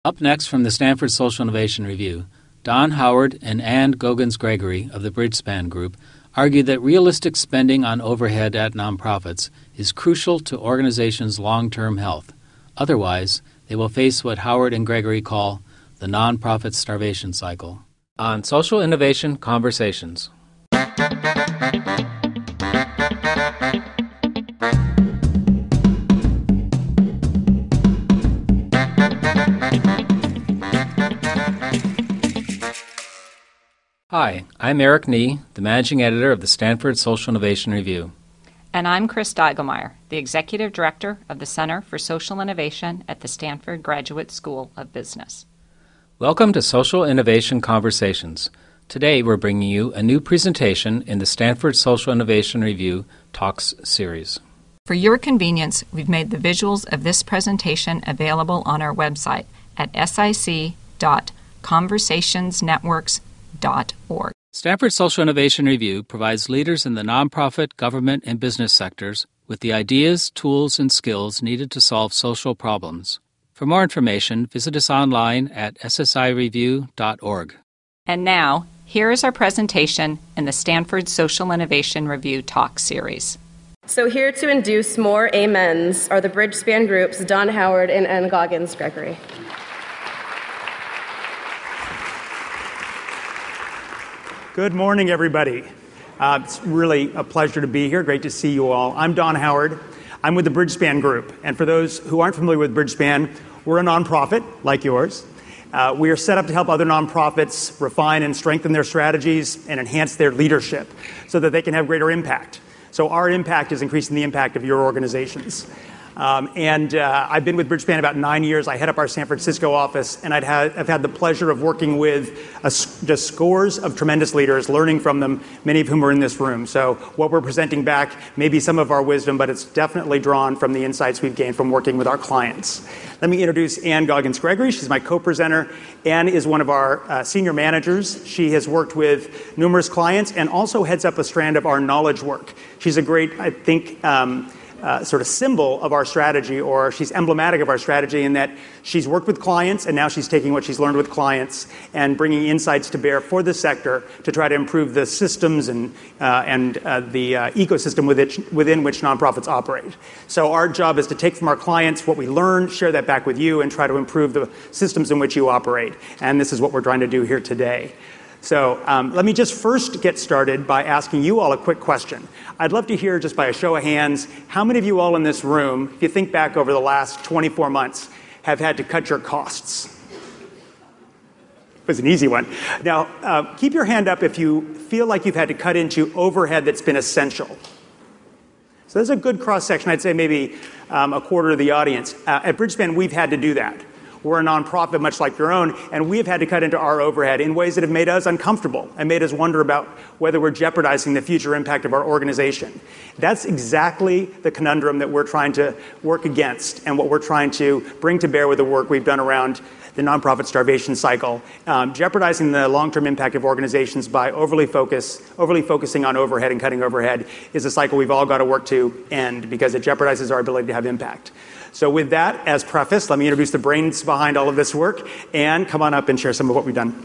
Up next from the Stanford Social Innovation Review, Don Howard and Anne Goggins-Gregory of the Bridgespan Group argue that realistic spending on overhead at nonprofits is crucial to organizations' long-term health. Otherwise, they will face what Howard and Gregory call the nonprofit starvation cycle. On Social Innovation Conversations. Hi, I'm Eric Nee, the Managing Editor of the Stanford Social Innovation Review. And I'm Chris Deigelmeyer, the Executive Director of the Center for Social Innovation at the Stanford Graduate School of Business. Welcome to Social Innovation Conversations. Today we're bringing you a new presentation in the Stanford Social Innovation Review Talks series. For your convenience, we've made the visuals of this presentation available on our website at sic.conversationsnetworks.org. Stanford Social Innovation Review provides leaders in the nonprofit, government, and business sectors with the ideas, tools, and skills needed to solve social problems. For more information, visit us online at ssireview.org. And now, here is our presentation in the Stanford Social Innovation Review Talk series. So here to induce more amens are the Bridgespan Group's Don Howard and Anne Goggins-Gregory. Good morning, everybody. It's really a pleasure to be here. Great to see you all. I'm Don Howard. I'm with the Bridgespan Group. And for those who aren't familiar with Bridgespan, we're a nonprofit like yours. We are set up to help other nonprofits refine and strengthen their strategies and enhance their leadership so that they can have greater impact. So our impact is increasing the impact of your organizations. I've been with Bridgespan about 9 years. I head up our San Francisco office, and I've had the pleasure of working with just scores of tremendous leaders, learning from them, many of whom are in this room. So what we're presenting back may be some of our wisdom, but it's definitely drawn from the insights we've gained from working with our clients. Let me introduce Anne Goggins-Gregory. She's my co-presenter. Anne is one of our senior managers. She has worked with numerous clients and also heads up a strand of our knowledge work. She's a great, I think, sort of symbol of our strategy, or she's emblematic of our strategy in that she's worked with clients and now she's taking what she's learned with clients and bringing insights to bear for the sector to try to improve the systems and the ecosystem within which nonprofits operate. So our job is to take from our clients what we learn, share that back with you, and try to improve the systems in which you operate. And this is what we're trying to do here today. So let me just first get started by asking you all a quick question. I'd love to hear, just by a show of hands, how many of you all in this room, if you think back over the last 24 months, have had to cut your costs? It was an easy one. Now, keep your hand up if you feel like you've had to cut into overhead that's been essential. So there's a good cross-section. I'd say maybe a quarter of the audience. At Bridgespan, we've had to do that. We're a nonprofit much like your own, and we've had to cut into our overhead in ways that have made us uncomfortable and made us wonder about whether we're jeopardizing the future impact of our organization. That's exactly the conundrum that we're trying to work against and what we're trying to bring to bear with the work we've done around the nonprofit starvation cycle. Jeopardizing the long-term impact of organizations by overly focusing on overhead and cutting overhead is a cycle we've all got to work to end because it jeopardizes our ability to have impact. So with that as preface, let me introduce the brains behind all of this work. Anne, come on up and share some of what we've done.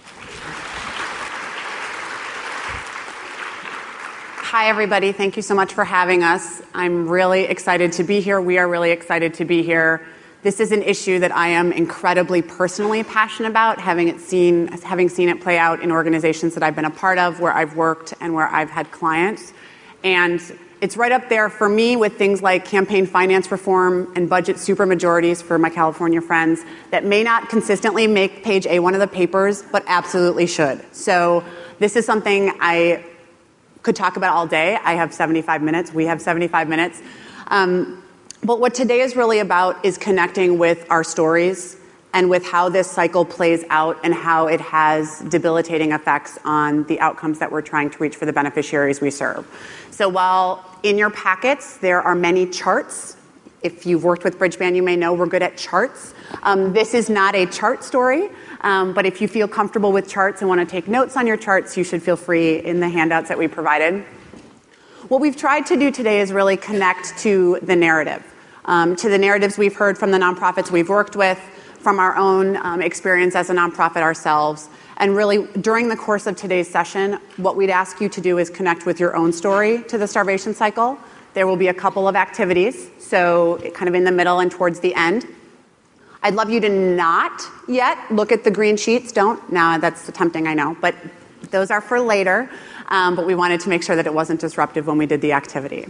Hi, everybody. Thank you so much for having us. I'm really excited to be here. We are really excited to be here. This is an issue that I am incredibly personally passionate about, having seen it play out in organizations that I've been a part of, where I've worked and where I've had clients. And it's right up there for me with things like campaign finance reform and budget supermajorities for my California friends that may not consistently make page A1 of the papers, but absolutely should. So this is something I could talk about all day. I have 75 minutes. We have 75 minutes. But what today is really about is connecting with our stories and with how this cycle plays out and how it has debilitating effects on the outcomes that we're trying to reach for the beneficiaries we serve. So while in your packets there are many charts, if you've worked with Bridgespan, you may know we're good at charts. This is not a chart story, but if you feel comfortable with charts and want to take notes on your charts, you should feel free in the handouts that we provided. What we've tried to do today is really connect to the narrative, to the narratives we've heard from the nonprofits we've worked with, from our own experience as a nonprofit ourselves. And really, during the course of today's session, what we'd ask you to do is connect with your own story to the starvation cycle. There will be a couple of activities, so kind of in the middle and towards the end. I'd love you to not yet look at the green sheets. Don't. Now, that's tempting, I know, but those are for later. But we wanted to make sure that it wasn't disruptive when we did the activity.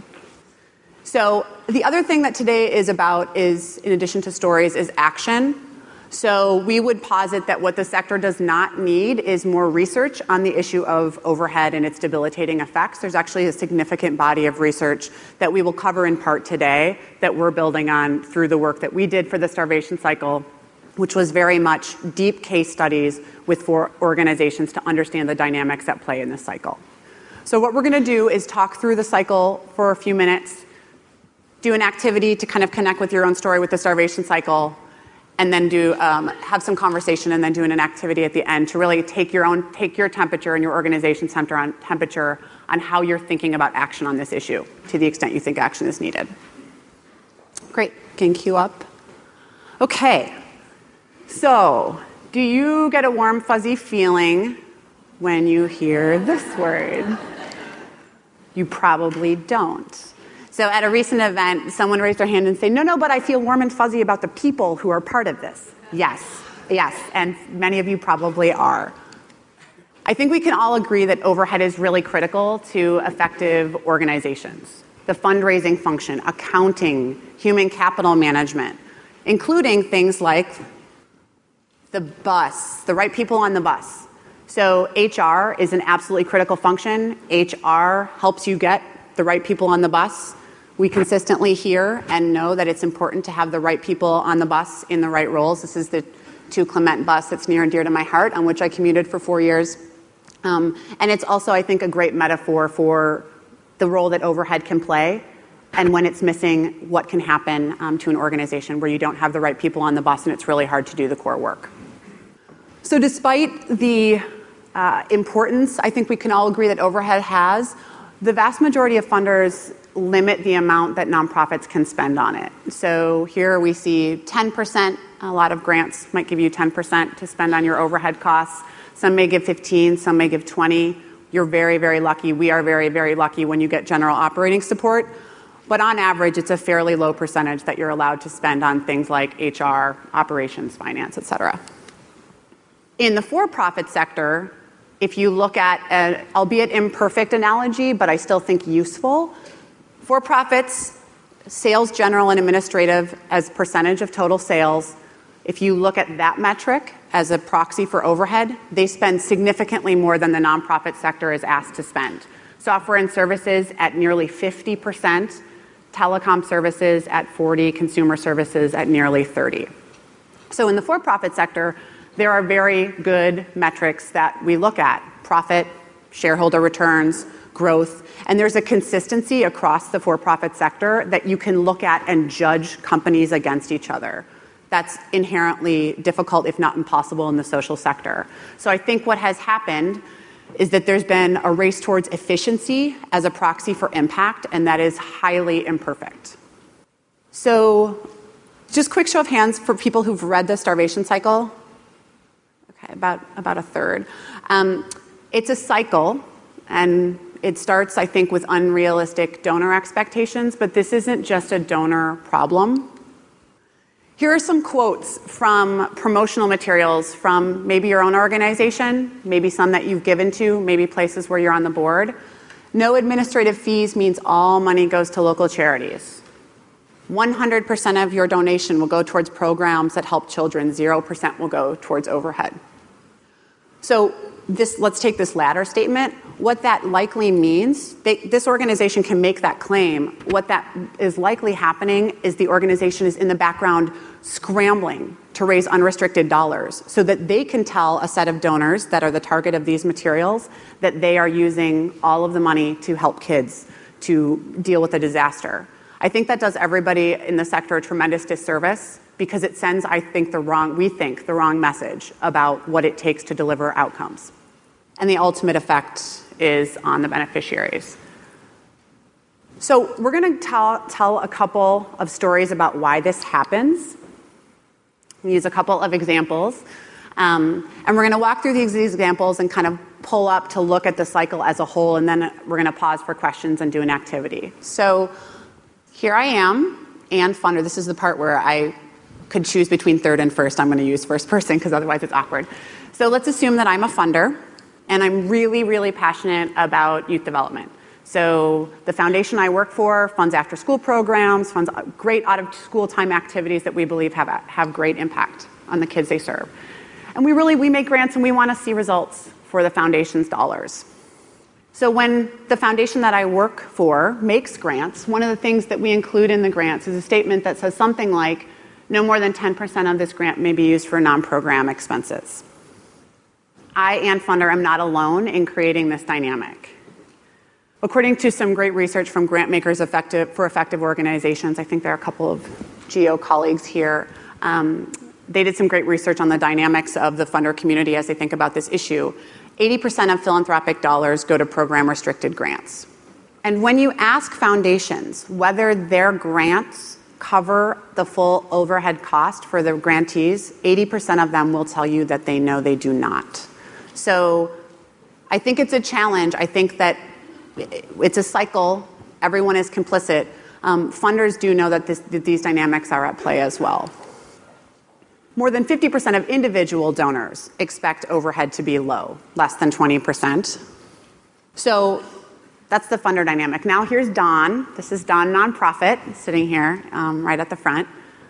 So the other thing that today is about is, in addition to stories, is action. So we would posit that what the sector does not need is more research on the issue of overhead and its debilitating effects. There's actually a significant body of research that we will cover in part today that we're building on through the work that we did for the starvation cycle, which was very much deep case studies with 4 organizations to understand the dynamics at play in this cycle. So what we're going to do is talk through the cycle for a few minutes, do an activity to kind of connect with your own story with the starvation cycle, and then have some conversation, and then do an activity at the end to really take your temperature and your organization's temperature on how you're thinking about action on this issue, to the extent you think action is needed. Great. Can cue up? Okay. So, do you get a warm, fuzzy feeling when you hear this word? You probably don't. So at a recent event, someone raised their hand and said, no, but I feel warm and fuzzy about the people who are part of this. Yes, and many of you probably are. I think we can all agree that overhead is really critical to effective organizations. The fundraising function, accounting, human capital management, including things like the bus, the right people on the bus. So HR is an absolutely critical function. HR helps you get the right people on the bus. We consistently hear and know that it's important to have the right people on the bus in the right roles. This is the 2 Clement bus that's near and dear to my heart, on which I commuted for 4 years. And it's also, I think, a great metaphor for the role that overhead can play, and when it's missing, what can happen to an organization where you don't have the right people on the bus and it's really hard to do the core work. So despite the importance, I think we can all agree that overhead has, the vast majority of funders limit the amount that nonprofits can spend on it. So here we see 10%. A lot of grants might give you 10% to spend on your overhead costs. Some may give 15, some may give 20. You're very, very lucky. We are very, very lucky when you get general operating support. But on average, it's a fairly low percentage that you're allowed to spend on things like HR, operations, finance, et cetera. In the for-profit sector, if you look at an albeit imperfect analogy, but I still think useful, for-profits, sales general and administrative as percentage of total sales, if you look at that metric as a proxy for overhead, they spend significantly more than the nonprofit sector is asked to spend. Software and services at nearly 50%, telecom services at 40%, consumer services at nearly 30%. So in the for-profit sector, there are very good metrics that we look at: profit, shareholder returns, growth, and there's a consistency across the for-profit sector that you can look at and judge companies against each other. That's inherently difficult, if not impossible, in the social sector. So I think what has happened is that there's been a race towards efficiency as a proxy for impact, and that is highly imperfect. So just quick show of hands for people who've read the starvation cycle. Okay, about a third. It's a cycle, and it starts, I think, with unrealistic donor expectations, but this isn't just a donor problem. Here are some quotes from promotional materials from maybe your own organization, maybe some that you've given to, maybe places where you're on the board. No administrative fees means all money goes to local charities. 100% of your donation will go towards programs that help children. 0% will go towards overhead. So let's take this latter statement. What that likely means, this organization can make that claim. What that is likely happening is the organization is in the background scrambling to raise unrestricted dollars so that they can tell a set of donors that are the target of these materials that they are using all of the money to help kids to deal with a disaster. I think that does everybody in the sector a tremendous disservice because it sends, we think, the wrong message about what it takes to deliver outcomes. And the ultimate effect is on the beneficiaries. So we're going to tell a couple of stories about why this happens. We use a couple of examples. And we're going to walk through these examples and kind of pull up to look at the cycle as a whole, and then we're going to pause for questions and do an activity. So here I am, and funder. This is the part where I could choose between third and first. I'm going to use first person because otherwise it's awkward. So let's assume that I'm a funder, and I'm really, really passionate about youth development. So the foundation I work for funds after-school programs, funds great out-of-school time activities that we believe have great impact on the kids they serve. And we make grants and we want to see results for the foundation's dollars. So when the foundation that I work for makes grants, one of the things that we include in the grants is a statement that says something like, no more than 10% of this grant may be used for non-program expenses. I and funder am not alone in creating this dynamic. According to some great research from grant makers for effective organizations, I think there are a couple of GEO colleagues here, they did some great research on the dynamics of the funder community as they think about this issue. 80% of philanthropic dollars go to program-restricted grants. And when you ask foundations whether their grants cover the full overhead cost for the grantees, 80% of them will tell you that they know they do not. So I think it's a challenge. I think that it's a cycle. Everyone is complicit. Funders do know that these dynamics are at play as well. More than 50% of individual donors expect overhead to be low, less than 20%. So that's the funder dynamic. Now here's Don. This is Don Nonprofit, sitting here right at the front.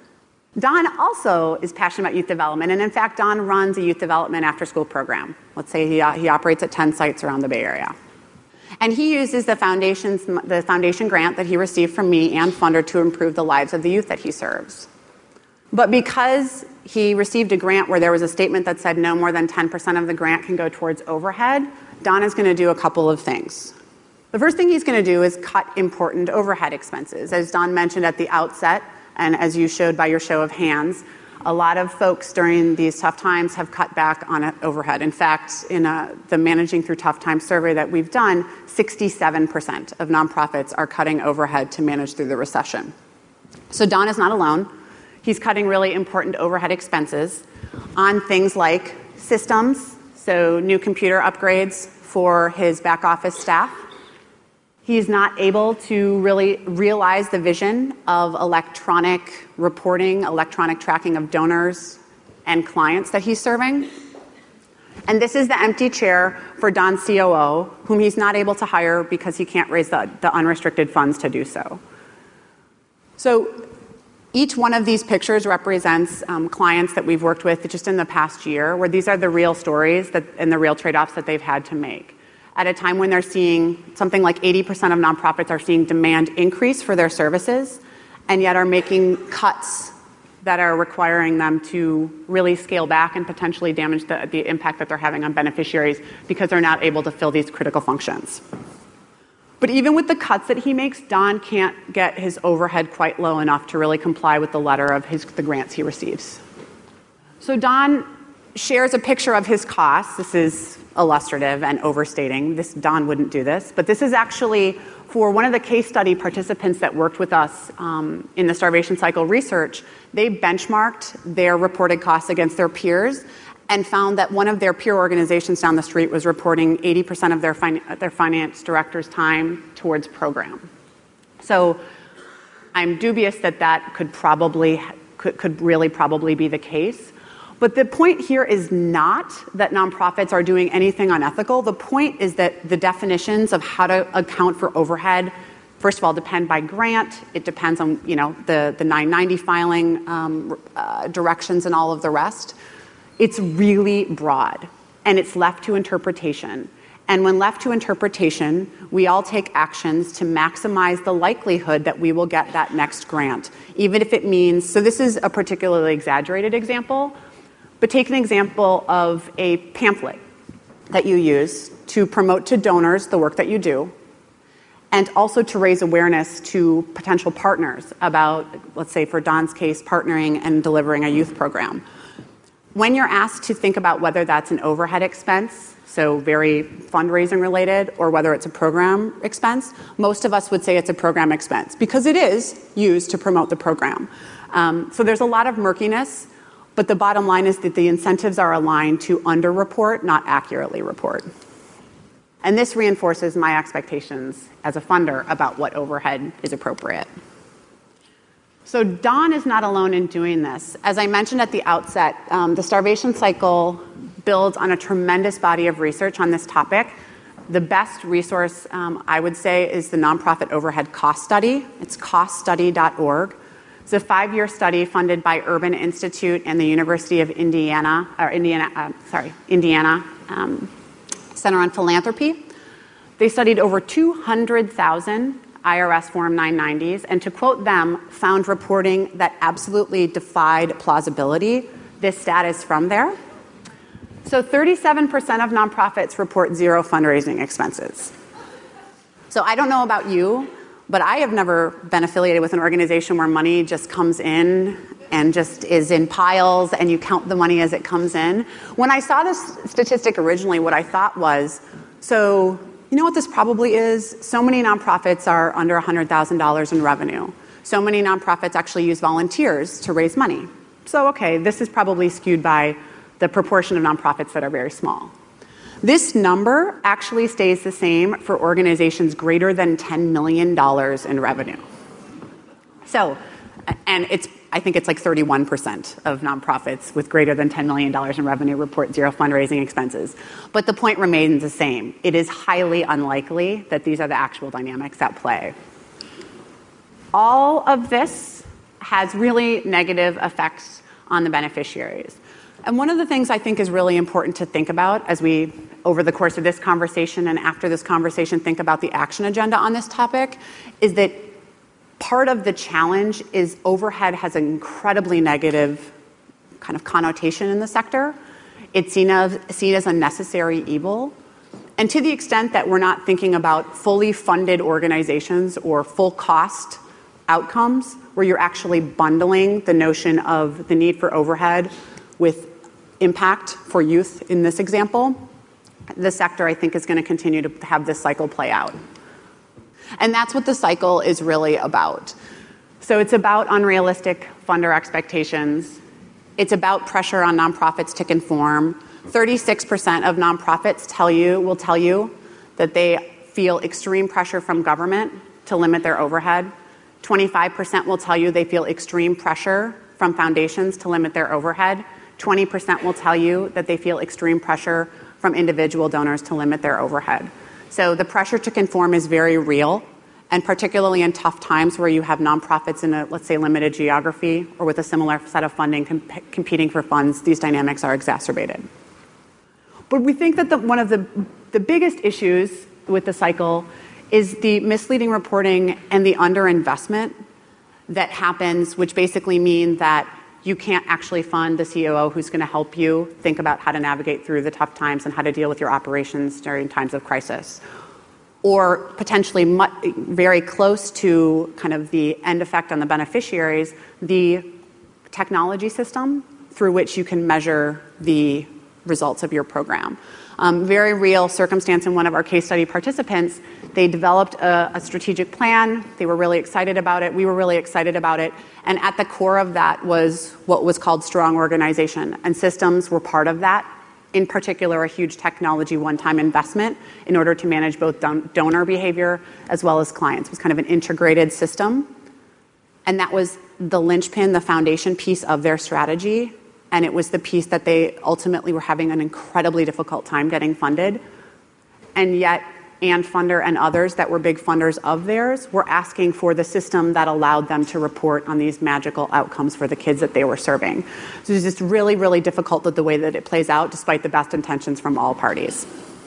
Don also is passionate about youth development, and in fact, Don runs a youth development after-school program. Let's say he operates at 10 sites around the Bay Area. And he uses the foundation grant that he received from me and funder to improve the lives of the youth that he serves. But because he received a grant where there was a statement that said no more than 10% of the grant can go towards overhead, Don is going to do a couple of things. The first thing he's going to do is cut important overhead expenses. As Don mentioned at the outset, and as you showed by your show of hands, a lot of folks during these tough times have cut back on overhead. In fact, in the Managing Through Tough Times survey that we've done, 67% of nonprofits are cutting overhead to manage through the recession. So Don is not alone. He's cutting really important overhead expenses on things like systems, so new computer upgrades for his back office staff. He's not able to really realize the vision of electronic reporting, electronic tracking of donors and clients that he's serving. And this is the empty chair for Don's COO, whom he's not able to hire because he can't raise the unrestricted funds to do so. So each one of these pictures represents clients that we've worked with just in the past year, where these are the real stories and the real trade-offs that they've had to make. At a time when they're seeing something like 80% of nonprofits are seeing demand increase for their services, and yet are making cuts that are requiring them to really scale back and potentially damage the impact that they're having on beneficiaries because they're not able to fill these critical functions. But even with the cuts that he makes, Don can't get his overhead quite low enough to really comply with the letter of the grants he receives. So Don shares a picture of his costs. This is illustrative and overstating. Don wouldn't do this, but this is actually for one of the case study participants that worked with us in the starvation cycle research. They benchmarked their reported costs against their peers and found that one of their peer organizations down the street was reporting 80% of their finance director's time towards program. So I'm dubious that could really probably be the case. But the point here is not that nonprofits are doing anything unethical. The point is that the definitions of how to account for overhead, first of all, depend by grant. It depends on the 990 filing directions and all of the rest. It's really broad, and it's left to interpretation. And when left to interpretation, we all take actions to maximize the likelihood that we will get that next grant, even if it means, so this is a particularly exaggerated example, but take an example of a pamphlet that you use to promote to donors the work that you do, and also to raise awareness to potential partners about, let's say for Don's case, partnering and delivering a youth program. When you're asked to think about whether that's an overhead expense, so very fundraising related, or whether it's a program expense, most of us would say it's a program expense because it is used to promote the program. So there's a lot of murkiness, But the bottom line is that the incentives are aligned to underreport, not accurately report. And this reinforces my expectations as a funder about what overhead is appropriate. So Don is not alone in doing this. As I mentioned at the outset, the starvation cycle builds on a tremendous body of research on this topic. The best resource, I would say, is the Nonprofit Overhead Cost Study. It's coststudy.org. It's a 5-year study funded by Urban Institute and the University of Indiana Center on Philanthropy. They studied over 200,000 IRS Form 990s, and to quote them, found reporting that absolutely defied plausibility. This stat is from there. So 37% of nonprofits report zero fundraising expenses. So I don't know about you, but I have never been affiliated with an organization where money just comes in and just is in piles and you count the money as it comes in. When I saw this statistic originally, what I thought was, so you know what this probably is? So many nonprofits are under $100,000 in revenue. So many nonprofits actually use volunteers to raise money. So, okay, this is probably skewed by the proportion of nonprofits that are very small. This number actually stays the same for organizations greater than $10 million in revenue. So, and I think it's like 31% of nonprofits with greater than $10 million in revenue report zero fundraising expenses. But the point remains the same. It is highly unlikely that these are the actual dynamics at play. All of this has really negative effects on the beneficiaries. And one of the things I think is really important to think about as we, over the course of this conversation and after this conversation, think about the action agenda on this topic, is that part of the challenge is overhead has an incredibly negative kind of connotation in the sector. It's seen as a necessary evil. And to the extent that we're not thinking about fully funded organizations or full cost outcomes, where you're actually bundling the notion of the need for overhead with impact for youth in this example, the sector, I think, is going to continue to have this cycle play out. And that's what the cycle is really about. So it's about unrealistic funder expectations. It's about pressure on nonprofits to conform. 36% of nonprofits will tell you that they feel extreme pressure from government to limit their overhead. 25% will tell you they feel extreme pressure from foundations to limit their overhead. 20% will tell you that they feel extreme pressure from individual donors to limit their overhead. So the pressure to conform is very real, and particularly in tough times where you have nonprofits in a, let's say, limited geography or with a similar set of funding competing for funds, these dynamics are exacerbated. But we think that one of the biggest issues with the cycle is the misleading reporting and the underinvestment that happens, which basically mean that you can't actually fund the COO who's going to help you think about how to navigate through the tough times and how to deal with your operations during times of crisis. Or potentially very close to kind of the end effect on the beneficiaries, the technology system through which you can measure the results of your program. Very real circumstance in one of our case study participants. They developed a strategic plan. They were really excited about it. We were really excited about it. And at the core of that was what was called strong organization. And systems were part of that. In particular, a huge technology one-time investment in order to manage both donor behavior as well as clients. It was kind of an integrated system. And that was the linchpin, the foundation piece of their strategy. And it was the piece that they ultimately were having an incredibly difficult time getting funded. And yet, Funder and others that were big funders of theirs were asking for the system that allowed them to report on these magical outcomes for the kids that they were serving. So it's just really, really difficult the way that it plays out, despite the best intentions from all parties.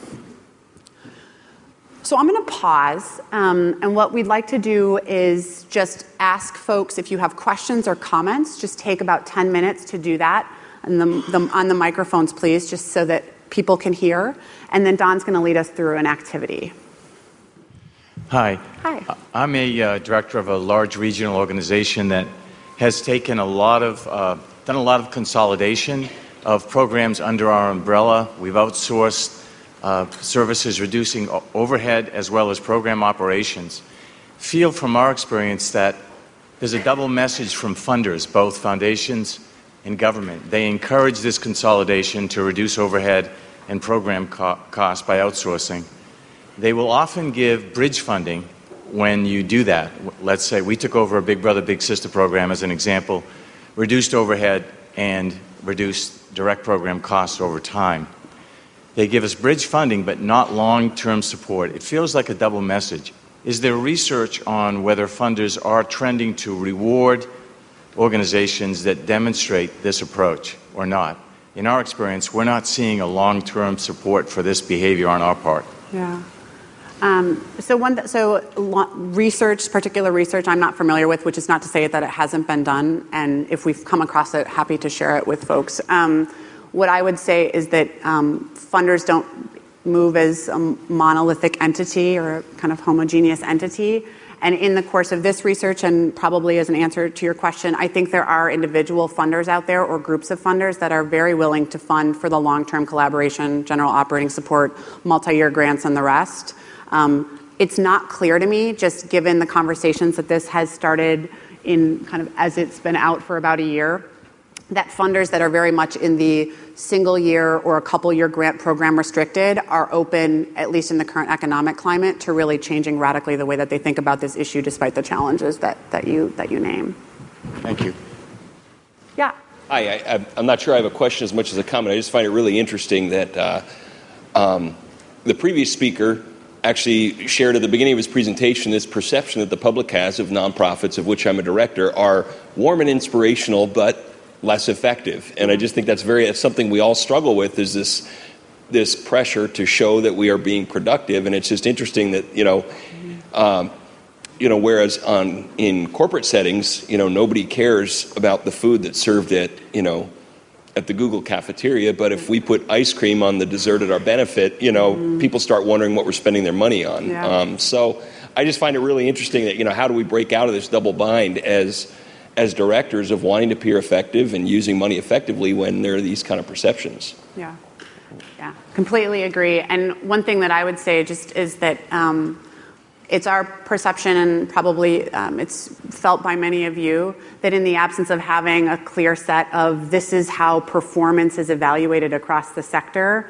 So I'm going to pause, and what we'd like to do is just ask folks if you have questions or comments. Just take about 10 minutes to do that, and on the microphones, please, just so that people can hear. And then Don's going to lead us through an activity. Hi. Hi. I'm a director of a large regional organization that has taken done a lot of consolidation of programs under our umbrella. We've outsourced services, reducing overhead as well as program operations. Feel from our experience that there's a double message from funders, both foundations in government. They encourage this consolidation to reduce overhead and program costs by outsourcing. They will often give bridge funding when you do that. Let's say we took over a Big Brother, Big Sister program as an example, reduced overhead and reduced direct program costs over time. They give us bridge funding, but not long-term support. It feels like a double message. Is there research on whether funders are trending to reward organizations that demonstrate this approach or not? In our experience, we're not seeing a long-term support for this behavior on our part. Yeah. Research, particular research, I'm not familiar with, which is not to say that it hasn't been done. And if we've come across it, happy to share it with folks. What I would say is that funders don't move as a monolithic entity or a kind of homogeneous entity. And in the course of this research, and probably as an answer to your question, I think there are individual funders out there or groups of funders that are very willing to fund for the long-term collaboration, general operating support, multi-year grants, and the rest. It's not clear to me, just given the conversations that this has started in kind of as it's been out for about a year, that funders that are very much in the single year or a couple year grant program restricted are open, at least in the current economic climate, to really changing radically the way that they think about this issue despite the challenges that you name. Thank you. Yeah. Hi, I'm not sure I have a question as much as a comment. I just find it really interesting that the previous speaker actually shared at the beginning of his presentation this perception that the public has of nonprofits, of which I'm a director, are warm and inspirational, but less effective. And I just think that's something we all struggle with, is this pressure to show that we are being productive. And it's just interesting that, whereas in corporate settings, nobody cares about the food that's served at the Google cafeteria. But if we put ice cream on the dessert at our benefit, people start wondering what we're spending their money on. Yeah. So I just find it really interesting that, how do we break out of this double bind as directors of wanting to appear effective and using money effectively when there are these kind of perceptions. Yeah, completely agree. And one thing that I would say just is that it's our perception, and probably it's felt by many of you, that in the absence of having a clear set of this is how performance is evaluated across the sector,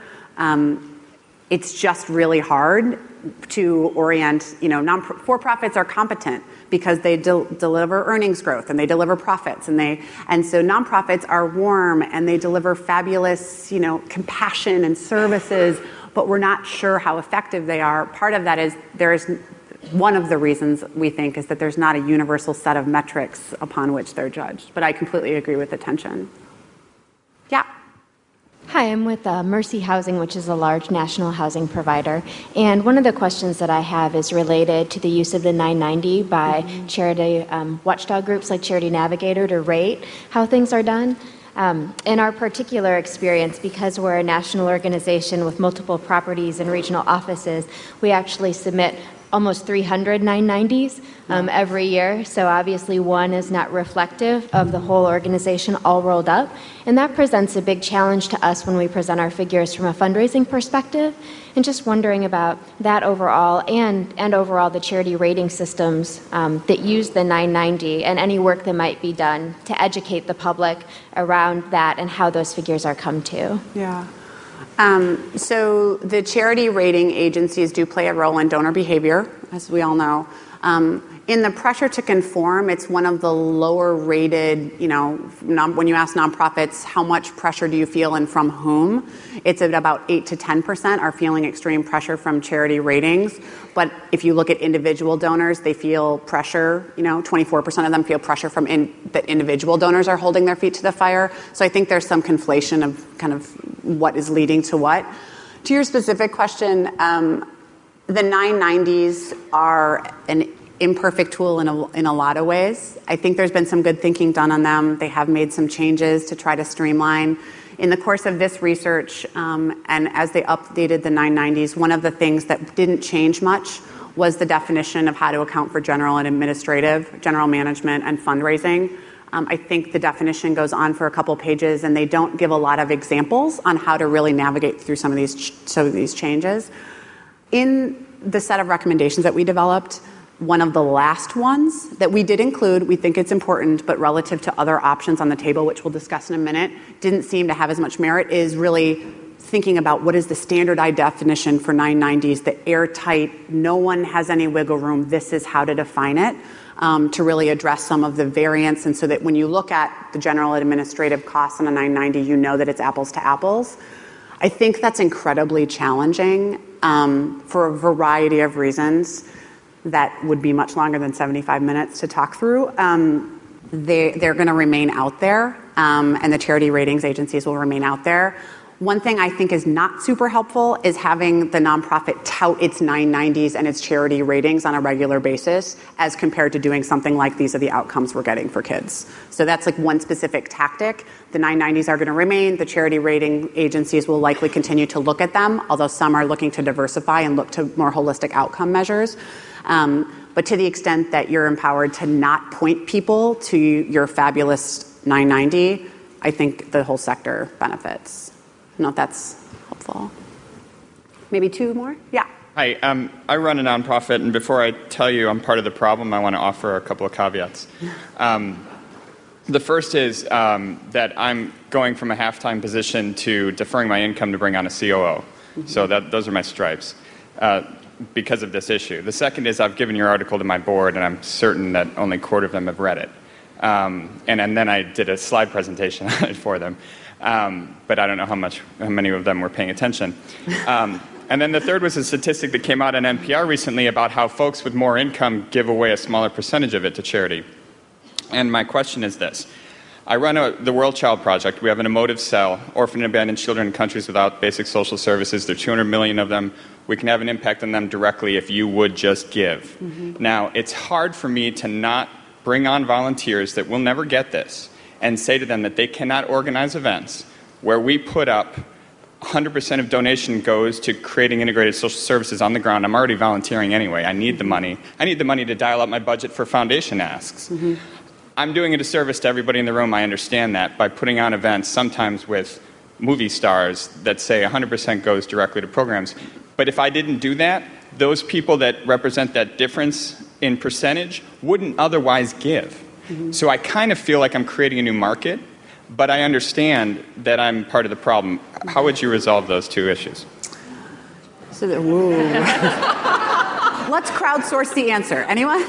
it's just really hard to orient. For-profits are competent because they deliver earnings growth and they deliver profits, and so nonprofits are warm and they deliver fabulous, compassion and services, but we're not sure how effective they are. Part of that is one of the reasons we think is that there's not a universal set of metrics upon which they're judged. But I completely agree with the tension. Yeah. Hi, I'm with Mercy Housing, which is a large national housing provider. And one of the questions that I have is related to the use of the 990 by charity watchdog groups like Charity Navigator to rate how things are done. In our particular experience, because we're a national organization with multiple properties and regional offices, we actually submit almost 300 990s every year. So obviously one is not reflective of the whole organization all rolled up. And that presents a big challenge to us when we present our figures from a fundraising perspective. And just wondering about that overall and overall the charity rating systems that use the 990 and any work that might be done to educate the public around that and how those figures are come to. Yeah. So the charity rating agencies do play a role in donor behavior, as we all know. In the pressure to conform, it's one of the lower rated, when you ask nonprofits, how much pressure do you feel and from whom? It's at about 8 to 10% are feeling extreme pressure from charity ratings. But if you look at individual donors, they feel pressure, 24% of them feel pressure from that individual donors are holding their feet to the fire. So I think there's some conflation of kind of what is leading to what. To your specific question, the 990s are an imperfect tool in a lot of ways. I think there's been some good thinking done on them. They have made some changes to try to streamline. In the course of this research, and as they updated the 990s, one of the things that didn't change much was the definition of how to account for general and administrative, general management, and fundraising. I think the definition goes on for a couple pages, and they don't give a lot of examples on how to really navigate through some of these changes. In the set of recommendations that we developed, one of the last ones that we did include, we think it's important, but relative to other options on the table, which we'll discuss in a minute, didn't seem to have as much merit, is really thinking about what is the standardized definition for 990s, the airtight, no one has any wiggle room, this is how to define it, to really address some of the variance, and so that when you look at the general administrative costs on a 990, you know that it's apples to apples. I think that's incredibly challenging for a variety of reasons that would be much longer than 75 minutes to talk through. They're going to remain out there, and the charity ratings agencies will remain out there. One thing I think is not super helpful is having the nonprofit tout its 990s and its charity ratings on a regular basis as compared to doing something like these are the outcomes we're getting for kids. So that's like one specific tactic. The 990s are going to remain. The charity rating agencies will likely continue to look at them, although some are looking to diversify and look to more holistic outcome measures. But to the extent that you're empowered to not point people to your fabulous 990, I think the whole sector benefits. I don't know if that's helpful. Maybe two more? Yeah. Hi, I run a nonprofit, and before I tell you I'm part of the problem, I want to offer a couple of caveats. The first is that I'm going from a half-time position to deferring my income to bring on a COO. So those are my stripes because of this issue. The second is I've given your article to my board, and I'm certain that only a quarter of them have read it. And then I did a slide presentation on it for them. But I don't know how many of them were paying attention. And then the third was a statistic that came out on NPR recently about how folks with more income give away a smaller percentage of it to charity. And my question is this. I run the World Child Project. We have an emotive cell, orphan and abandoned children in countries without basic social services. There are 200 million of them. We can have an impact on them directly if you would just give. Now, it's hard for me to not bring on volunteers that will never get this and say to them that they cannot organize events where we put up 100% of donation goes to creating integrated social services on the ground. I'm already volunteering anyway. I need the money. I need the money to dial up my budget for foundation asks. I'm doing a disservice to everybody in the room, I understand that, by putting on events, sometimes with movie stars that say 100% goes directly to programs. But if I didn't do that, those people that represent that difference in percentage wouldn't otherwise give. So I kind of feel like I'm creating a new market, but I understand that I'm part of the problem. How would you resolve those two issues? So let's crowdsource the answer. Anyone?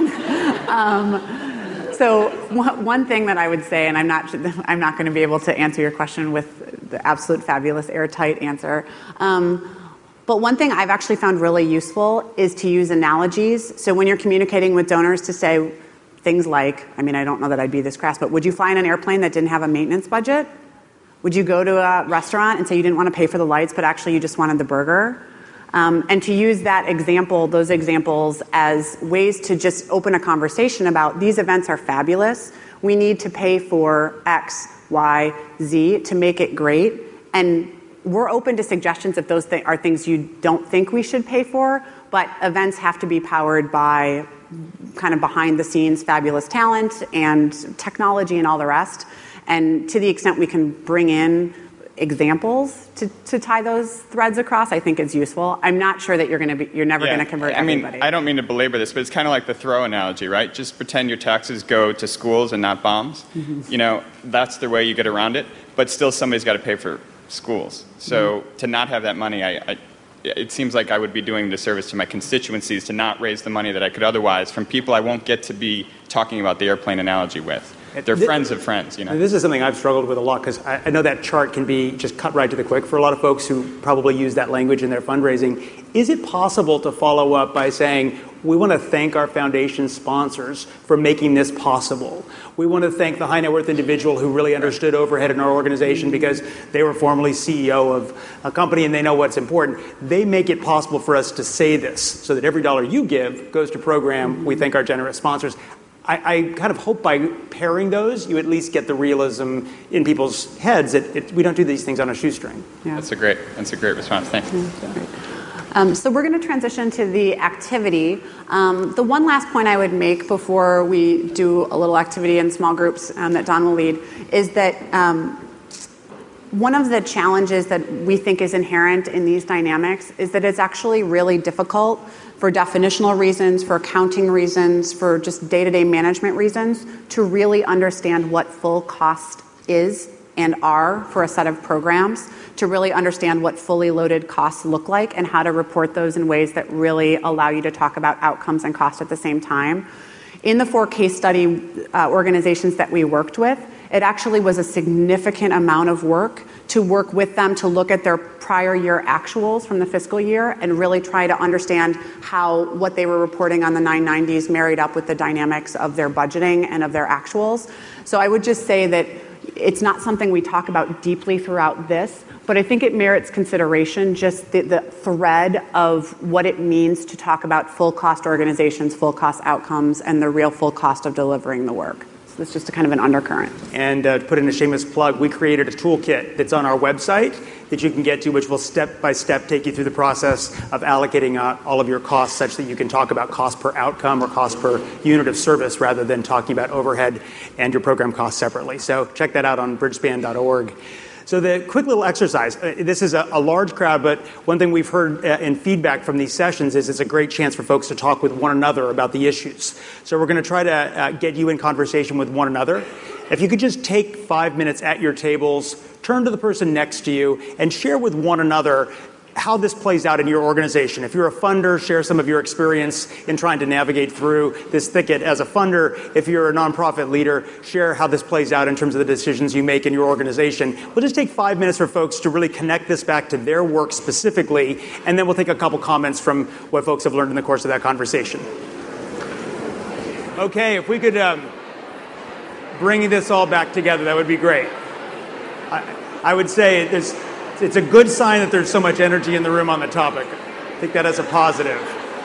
So one thing that I would say, and I'm not going to be able to answer your question with the absolute fabulous airtight answer, but one thing I've actually found really useful is to use analogies. So when you're communicating with donors, to say things like, I mean, I don't know that I'd be this crass, but would you fly in an airplane that didn't have a maintenance budget? Would you go to a restaurant and say you didn't want to pay for the lights, but actually you just wanted the burger? And to use that example, those examples, as ways to just open a conversation about these events are fabulous. We need to pay for X, Y, Z to make it great. And we're open to suggestions if those are things you don't think we should pay for, but events have to be powered by kind of behind the scenes fabulous talent and technology and all the rest. And to the extent we can bring in examples to tie those threads across, I think is useful. I'm not sure that you're never going to convert everybody. I don't mean to belabor this, but it's kind of like the throw analogy, right? Just pretend your taxes go to schools and not bombs. You know, that's the way you get around it, but still somebody's got to pay for schools. So to not have that money, it seems like I would be doing a disservice to my constituencies to not raise the money that I could otherwise from people I won't get to be talking about the airplane analogy with. They're friends of friends, you know. This is something I've struggled with a lot because I know that chart can be just cut right to the quick for a lot of folks who probably use that language in their fundraising. Is it possible to follow up by saying, we want to thank our foundation sponsors for making this possible. We want to thank the high net worth individual who really understood overhead in our organization because they were formerly CEO of a company and they know what's important. They make it possible for us to say this so that every dollar you give goes to program. We thank our generous sponsors. I kind of hope by pairing those, you at least get the realism in people's heads that we don't do these things on a shoestring. Yeah. That's a great response. Thanks. So we're going to transition to the activity. The one last point I would make before we do a little activity in small groups that Don will lead is that One of the challenges that we think is inherent in these dynamics is that it's actually really difficult for definitional reasons, for accounting reasons, for just day-to-day management reasons to really understand what full cost is and are for a set of programs, to really understand what fully loaded costs look like and how to report those in ways that really allow you to talk about outcomes and cost at the same time. In the 4 case study organizations that we worked with, it actually was a significant amount of work to work with them to look at their prior year actuals from the fiscal year and really try to understand how what they were reporting on the 990s married up with the dynamics of their budgeting and of their actuals. So I would just say that it's not something we talk about deeply throughout this, but I think it merits consideration, just the thread of what it means to talk about full cost organizations, full cost outcomes, and the real full cost of delivering the work. So that's just a kind of an undercurrent. And to put in a shameless plug, we created a toolkit that's on our website that you can get to, which will step-by-step take you through the process of allocating all of your costs such that you can talk about cost per outcome or cost per unit of service rather than talking about overhead and your program costs separately. So check that out on bridgespan.org. So the quick little exercise, this is a large crowd, but one thing we've heard in feedback from these sessions is it's a great chance for folks to talk with one another about the issues. So we're going to try to get you in conversation with one another. If you could just take 5 minutes at your tables, turn to the person next to you, and share with one another how this plays out in your organization. If you're a funder, share some of your experience in trying to navigate through this thicket as a funder. If you're a nonprofit leader, share how this plays out in terms of the decisions you make in your organization. We'll just take 5 minutes for folks to really connect this back to their work specifically, and then we'll take a couple comments from what folks have learned in the course of that conversation. Okay, if we could bring this all back together, that would be great. I would say it's a good sign that there's so much energy in the room on the topic. I think that is a positive.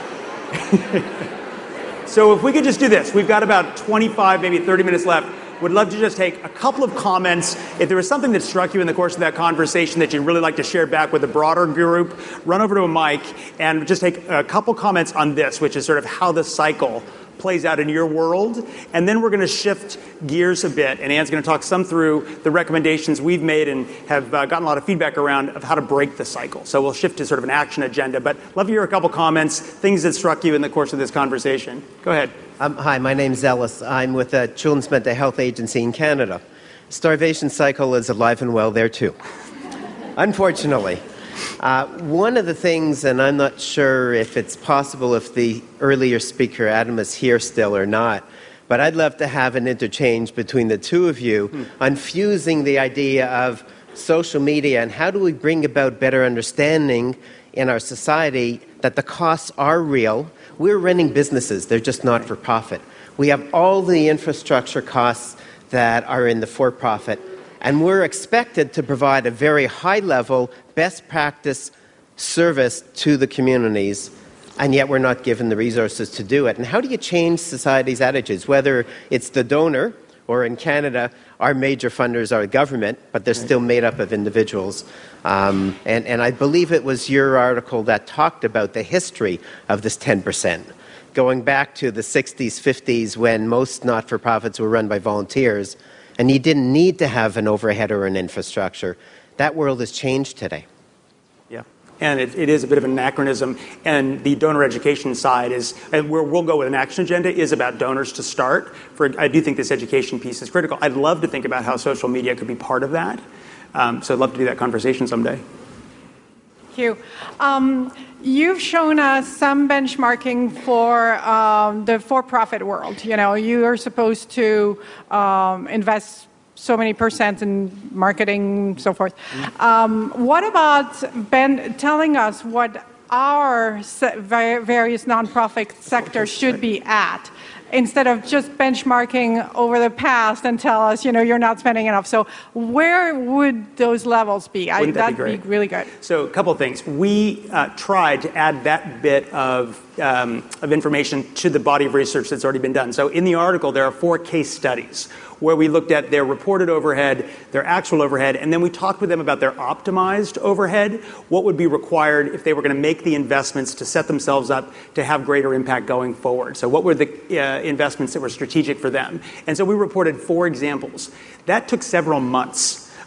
So if we could just do this, we've got about 25, maybe 30 minutes left. Would love to just take a couple of comments. If there was something that struck you in the course of that conversation that you'd really like to share back with the broader group, run over to a mic and just take a couple comments on this, which is sort of how the cycle plays out in your world. And then we're going to shift gears a bit, and Anne's going to talk some through the recommendations we've made and have gotten a lot of feedback around of how to break the cycle. So we'll shift to sort of an action agenda, but love to hear a couple comments, things that struck you in the course of this conversation. Go ahead. Hi, my name's Ellis. I'm with the Children's Mental Health Agency in Canada. Starvation cycle is alive and well there too, unfortunately. One of the things, and I'm not sure if it's possible if the earlier speaker, Adam, is here still or not, but I'd love to have an interchange between the two of you on fusing the idea of social media and how do we bring about better understanding in our society that the costs are real. We're running businesses, they're just not for profit. We have all the infrastructure costs that are in the for-profit, and we're expected to provide a very high-level, best practice service to the communities, and yet we're not given the resources to do it. And how do you change society's attitudes, whether it's the donor or in Canada, our major funders are government, but they're still made up of individuals. And I believe it was your article that talked about the history of this 10%, going back to the 60s, 50s, when most not-for-profits were run by volunteers, and you didn't need to have an overhead or an infrastructure. That world has changed today. Yeah, and it is a bit of an anachronism. And the donor education side is, and where we'll go with an action agenda, is about donors to start. I do think this education piece is critical. I'd love to think about how social media could be part of that. So I'd love to do that conversation someday. Thank you. You've shown us some benchmarking for the for-profit world. You know, you are supposed to invest so many percent in marketing, so forth. What about telling us what our various nonprofit sectors should be at, instead of just benchmarking over the past and tell us, you know, you're not spending enough. So where would those levels be? That'd be really good. So a couple of things. We tried to add that bit of information to the body of research that's already been done. So in the article, there are 4 case studies where we looked at their reported overhead, their actual overhead, and then we talked with them about their optimized overhead, what would be required if they were going to make the investments to set themselves up to have greater impact going forward. So what were the investments that were strategic for them? And so we reported 4 examples. That took several months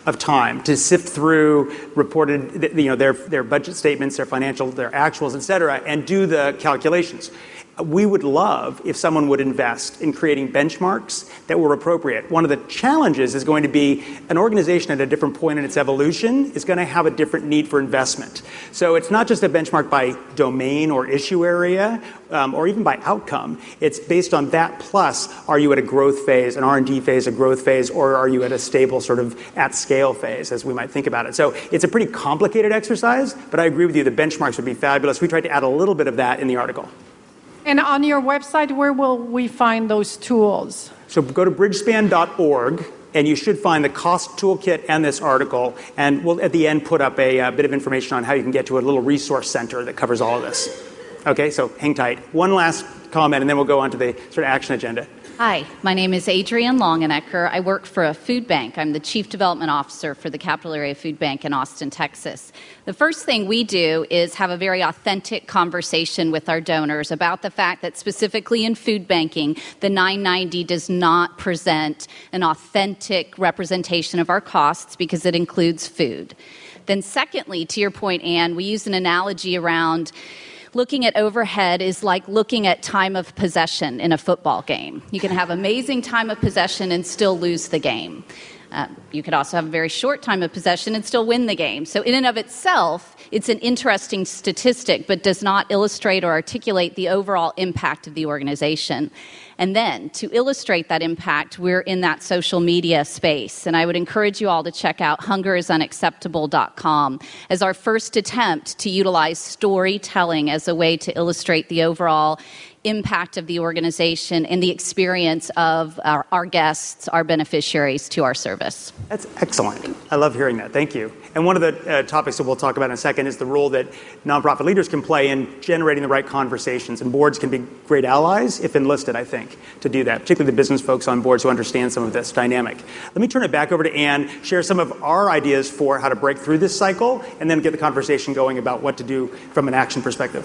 of time to sift through reported, their budget statements, their financial, their actuals, et cetera, and do the calculations. We would love if someone would invest in creating benchmarks that were appropriate. One of the challenges is going to be an organization at a different point in its evolution is going to have a different need for investment. So it's not just a benchmark by domain or issue area or even by outcome. It's based on that plus, are you at a growth phase, an R&D phase, a growth phase, or are you at a stable sort of at scale phase, as we might think about it. So it's a pretty complicated exercise, but I agree with you, the benchmarks would be fabulous. We tried to add a little bit of that in the article. And on your website, where will we find those tools? So go to bridgespan.org, and you should find the cost toolkit and this article. And we'll, at the end, put up a bit of information on how you can get to a little resource center that covers all of this. Okay, so hang tight. One last comment, and then we'll go on to the sort of action agenda. Hi, my name is Adrienne Longenecker. I work for a food bank. I'm the Chief Development Officer for the Capital Area Food Bank in Austin, Texas. The first thing we do is have a very authentic conversation with our donors about the fact that specifically in food banking, the 990 does not present an authentic representation of our costs because it includes food. Then secondly, to your point, Anne, we use an analogy around looking at overhead is like looking at time of possession in a football game. You can have amazing time of possession and still lose the game. You could also have a very short time of possession and still win the game. So in and of itself, it's an interesting statistic, but does not illustrate or articulate the overall impact of the organization. And then, to illustrate that impact, we're in that social media space. And I would encourage you all to check out hungeриsunacceptable.com as our first attempt to utilize storytelling as a way to illustrate the overall impact of the organization and the experience of our guests, our beneficiaries to our service. That's excellent. I love hearing that. Thank you. And one of the topics that we'll talk about in a second is the role that nonprofit leaders can play in generating the right conversations. And boards can be great allies if enlisted, I think, to do that, particularly the business folks on boards who understand some of this dynamic. Let me turn it back over to Anne, share some of our ideas for how to break through this cycle, and then get the conversation going about what to do from an action perspective.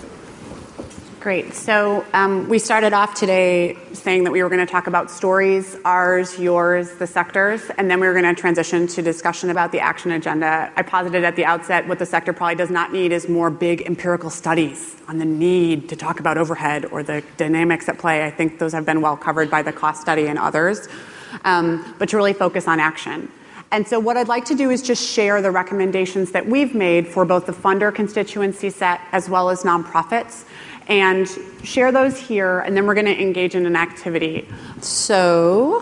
Great. So we started off today saying that we were going to talk about stories, ours, yours, the sectors, and then we were going to transition to discussion about the action agenda. I posited at the outset what the sector probably does not need is more big empirical studies on the need to talk about overhead or the dynamics at play. I think those have been well covered by the cost study and others, but to really focus on action. And so what I'd like to do is just share the recommendations that we've made for both the funder constituency set as well as nonprofits, and share those here, and then we're going to engage in an activity. So,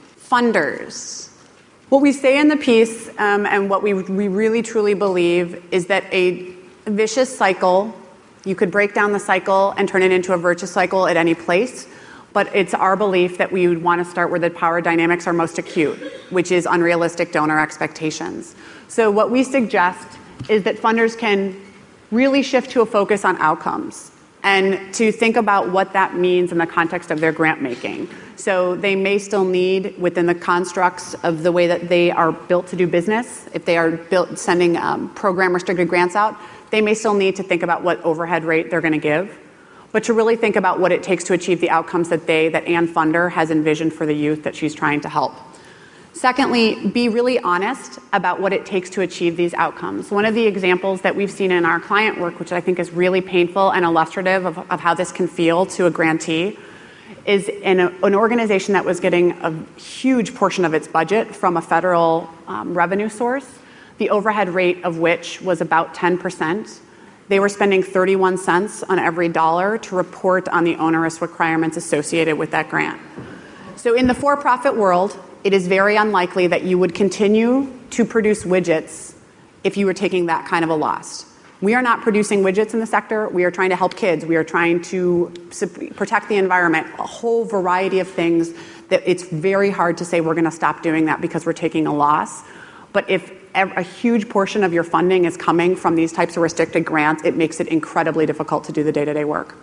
funders. What we say in the piece, and what we really truly believe, is that a vicious cycle, you could break down the cycle and turn it into a virtuous cycle at any place, but it's our belief that we would want to start where the power dynamics are most acute, which is unrealistic donor expectations. So what we suggest is that funders can really shift to a focus on outcomes, and to think about what that means in the context of their grant making. So they may still need, within the constructs of the way that they are built to do business, if they are built sending program restricted grants out, they may still need to think about what overhead rate they're going to give, but to really think about what it takes to achieve the outcomes that Ann Funder has envisioned for the youth that she's trying to help. Secondly, be really honest about what it takes to achieve these outcomes. One of the examples that we've seen in our client work, which I think is really painful and illustrative of how this can feel to a grantee, is in an organization that was getting a huge portion of its budget from a federal revenue source, the overhead rate of which was about 10%. They were spending 31 cents on every dollar to report on the onerous requirements associated with that grant. So in the for-profit world, it is very unlikely that you would continue to produce widgets if you were taking that kind of a loss. We are not producing widgets in the sector. We are trying to help kids. We are trying to protect the environment, a whole variety of things that it's very hard to say we're going to stop doing that because we're taking a loss. But if a huge portion of your funding is coming from these types of restricted grants, it makes it incredibly difficult to do the day-to-day work.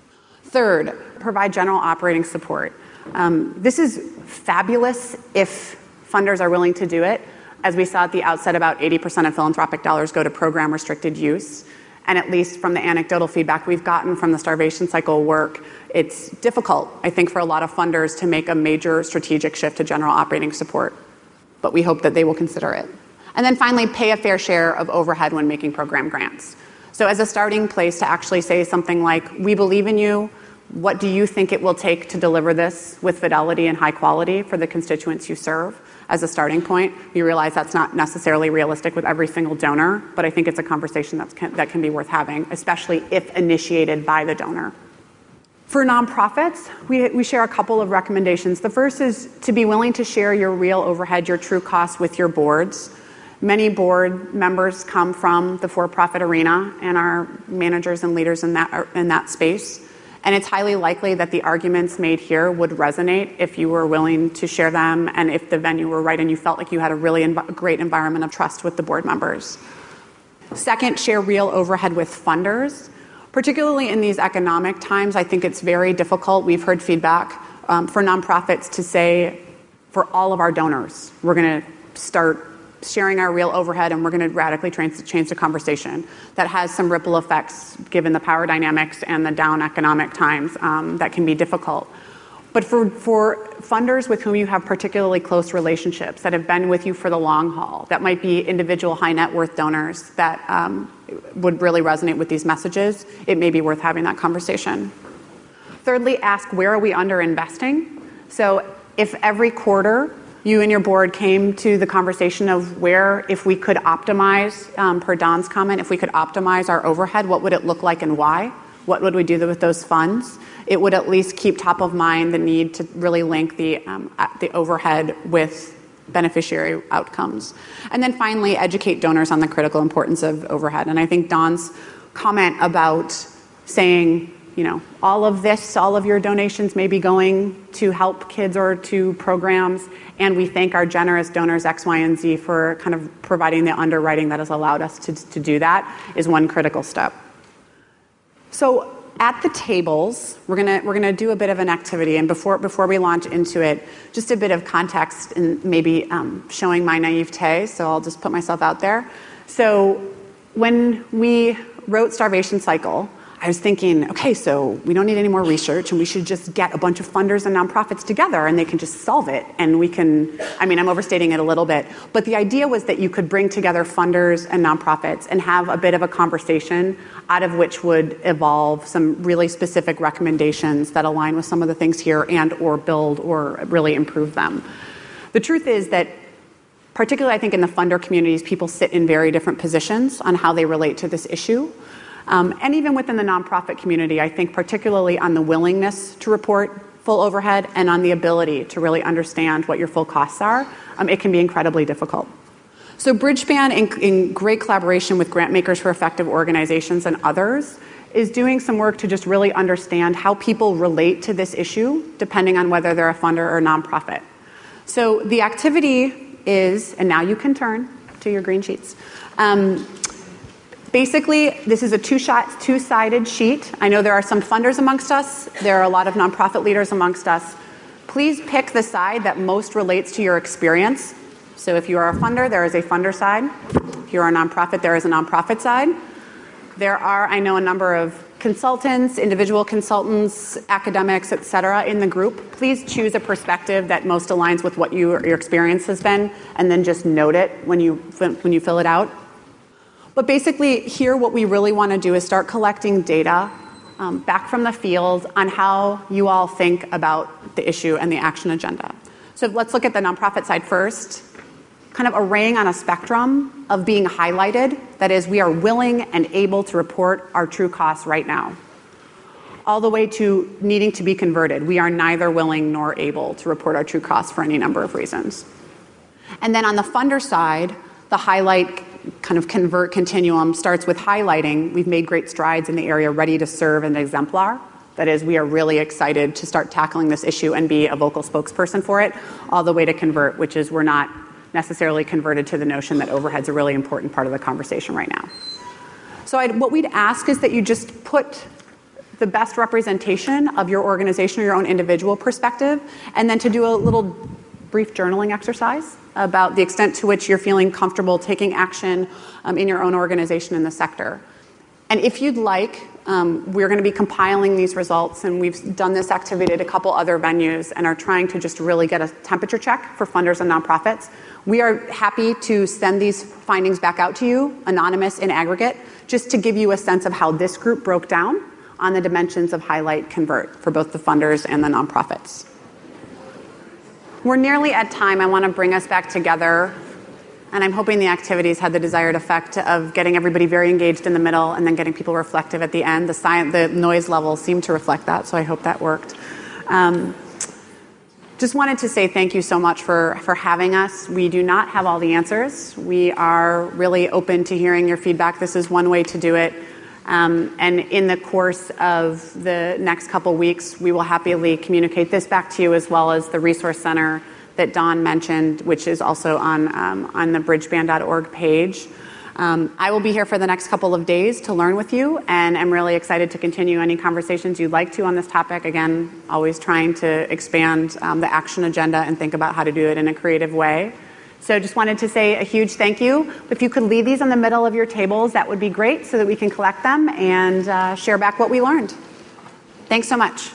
Third, provide general operating support. This is fabulous if funders are willing to do it. As we saw at the outset, about 80% of philanthropic dollars go to program restricted use. And at least from the anecdotal feedback we've gotten from the starvation cycle work, it's difficult, I think, for a lot of funders to make a major strategic shift to general operating support. But we hope that they will consider it. And then finally, pay a fair share of overhead when making program grants. So as a starting place to actually say something like, we believe in you. What do you think it will take to deliver this with fidelity and high quality for the constituents you serve? As a starting point, we realize that's not necessarily realistic with every single donor, but I think it's a conversation that can be worth having, especially if initiated by the donor. For nonprofits, we share a couple of recommendations. The first is to be willing to share your real overhead, your true costs with your boards. Many board members come from the for-profit arena and are managers and leaders in that space. And it's highly likely that the arguments made here would resonate if you were willing to share them and if the venue were right and you felt like you had a really great environment of trust with the board members. Second, share real overhead with funders. Particularly in these economic times, I think it's very difficult. We've heard feedback for nonprofits to say, for all of our donors, we're going to start sharing our real overhead and we're going to radically change the conversation. That has some ripple effects given the power dynamics and the down economic times that can be difficult. But for funders with whom you have particularly close relationships that have been with you for the long haul, that might be individual high net worth donors that would really resonate with these messages, it may be worth having that conversation. Thirdly, ask, where are we under investing? So if every quarter you and your board came to the conversation of where, if we could optimize, per Don's comment, if we could optimize our overhead, what would it look like and why? What would we do with those funds? It would at least keep top of mind the need to really link the overhead with beneficiary outcomes. And then finally, educate donors on the critical importance of overhead. And I think Don's comment about saying, all of your donations may be going to help kids or to programs, and we thank our generous donors X, Y, and Z for kind of providing the underwriting that has allowed us to do that, is one critical step. So at the tables, we're gonna do a bit of an activity, and before we launch into it, just a bit of context and maybe showing my naivete. So I'll just put myself out there. So when we wrote Starvation Cycle, I was thinking, okay, so we don't need any more research and we should just get a bunch of funders and nonprofits together and they can just solve it. And we can, I'm overstating it a little bit, but the idea was that you could bring together funders and nonprofits and have a bit of a conversation out of which would evolve some really specific recommendations that align with some of the things here and or build or really improve them. The truth is that particularly I think in the funder communities, people sit in very different positions on how they relate to this issue. And even within the nonprofit community, I think particularly on the willingness to report full overhead and on the ability to really understand what your full costs are, it can be incredibly difficult. So Bridgespan, in great collaboration with Grantmakers for Effective Organizations and others, is doing some work to just really understand how people relate to this issue, depending on whether they're a funder or a nonprofit. So the activity is, and now you can turn to your green sheets. Basically, this is a two-sided sheet. I know there are some funders amongst us. There are a lot of nonprofit leaders amongst us. Please pick the side that most relates to your experience. So if you are a funder, there is a funder side. If you are a nonprofit, there is a nonprofit side. There are, I know, a number of consultants, individual consultants, academics, et cetera, in the group. Please choose a perspective that most aligns with what your experience has been, and then just note it when you fill it out. But basically, here what we really want to do is start collecting data back from the field on how you all think about the issue and the action agenda. So let's look at the nonprofit side first. Kind of arraying on a spectrum of being highlighted, that is, we are willing and able to report our true costs right now, all the way to needing to be converted. We are neither willing nor able to report our true costs for any number of reasons. And then on the funder side, the highlight kind of convert continuum starts with highlighting. We've made great strides in the area, ready to serve an exemplar. That is, we are really excited to start tackling this issue and be a vocal spokesperson for it, all the way to convert, which is we're not necessarily converted to the notion that overhead's a really important part of the conversation right now. So what we'd ask is that you just put the best representation of your organization or your own individual perspective, and then to do a little brief journaling exercise about the extent to which you're feeling comfortable taking action in your own organization in the sector. And if you'd like, We're going to be compiling these results, and we've done this activity at a couple other venues and are trying to just really get a temperature check for funders and nonprofits. We are happy to send these findings back out to you, anonymous in aggregate, just to give you a sense of how this group broke down on the dimensions of highlight convert for both the funders and the nonprofits. We're nearly at time. I want to bring us back together, and I'm hoping the activities had the desired effect of getting everybody very engaged in the middle and then getting people reflective at the end. The noise levels seemed to reflect that, so I hope that worked. Just wanted to say thank you so much for having us. We do not have all the answers. We are really open to hearing your feedback. This is one way to do it. And in the course of the next couple weeks, we will happily communicate this back to you, as well as the resource center that Dawn mentioned, which is also on the bridgespan.org page. I will be here for the next couple of days to learn with you, and I'm really excited to continue any conversations you'd like to on this topic. Again, always trying to expand the action agenda and think about how to do it in a creative way. So just wanted to say a huge thank you. If you could leave these in the middle of your tables, that would be great, so that we can collect them and share back what we learned. Thanks so much.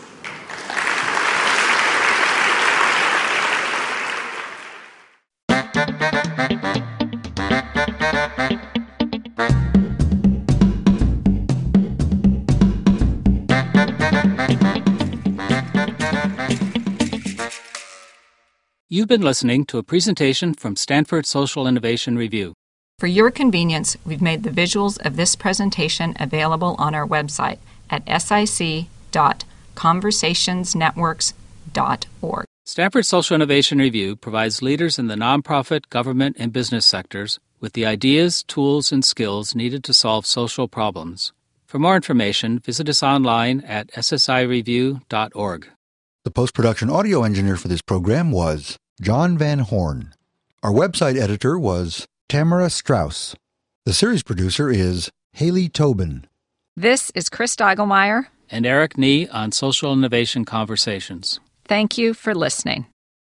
You've been listening to a presentation from Stanford Social Innovation Review. For your convenience, we've made the visuals of this presentation available on our website at sic.conversationsnetworks.org. Stanford Social Innovation Review provides leaders in the nonprofit, government, and business sectors with the ideas, tools, and skills needed to solve social problems. For more information, visit us online at ssireview.org. The post-production audio engineer for this program was John Van Horn. Our website editor was Tamara Strauss. The series producer is Haley Tobin. This is Chris Deigelmeyer and Eric Nee on Social Innovation Conversations. Thank you for listening.